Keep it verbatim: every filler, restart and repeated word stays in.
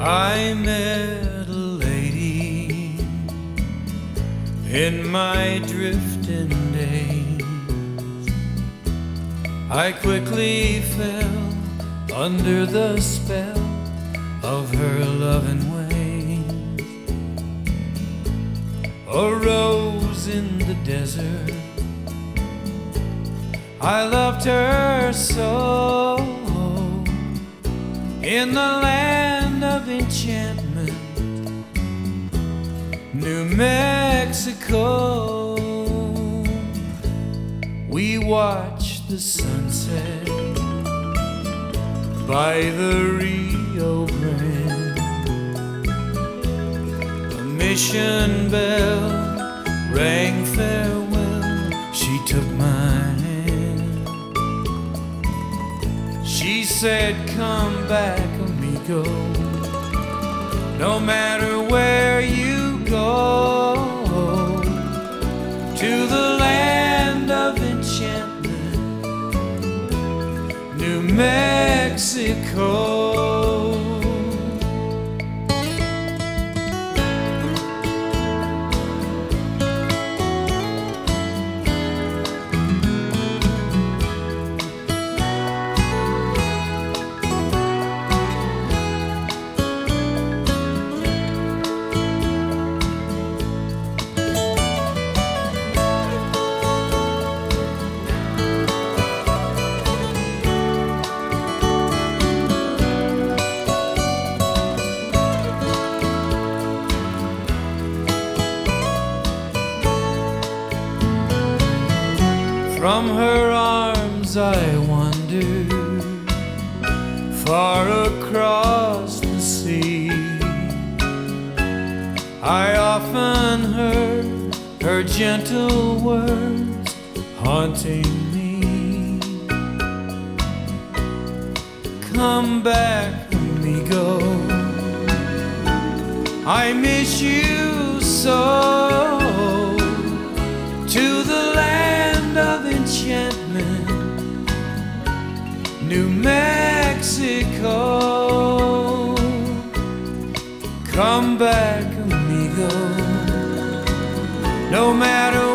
I met a lady in my drifting days. I quickly fell under the spell of her loving ways. A rose in the desert, I loved her so. In the land of enchantment, New Mexico, we watched the sunset by the Rio Grande. A mission bell rang farewell, she took my hand. She said, come back, amigo, no matter where you go, to the land of enchantment, New Mexico. From her arms I wandered far across the sea. I often heard her gentle words haunting me. Come back, amigo, I miss you so. To the land of enchantment, New Mexico. Come back, amigo, no matter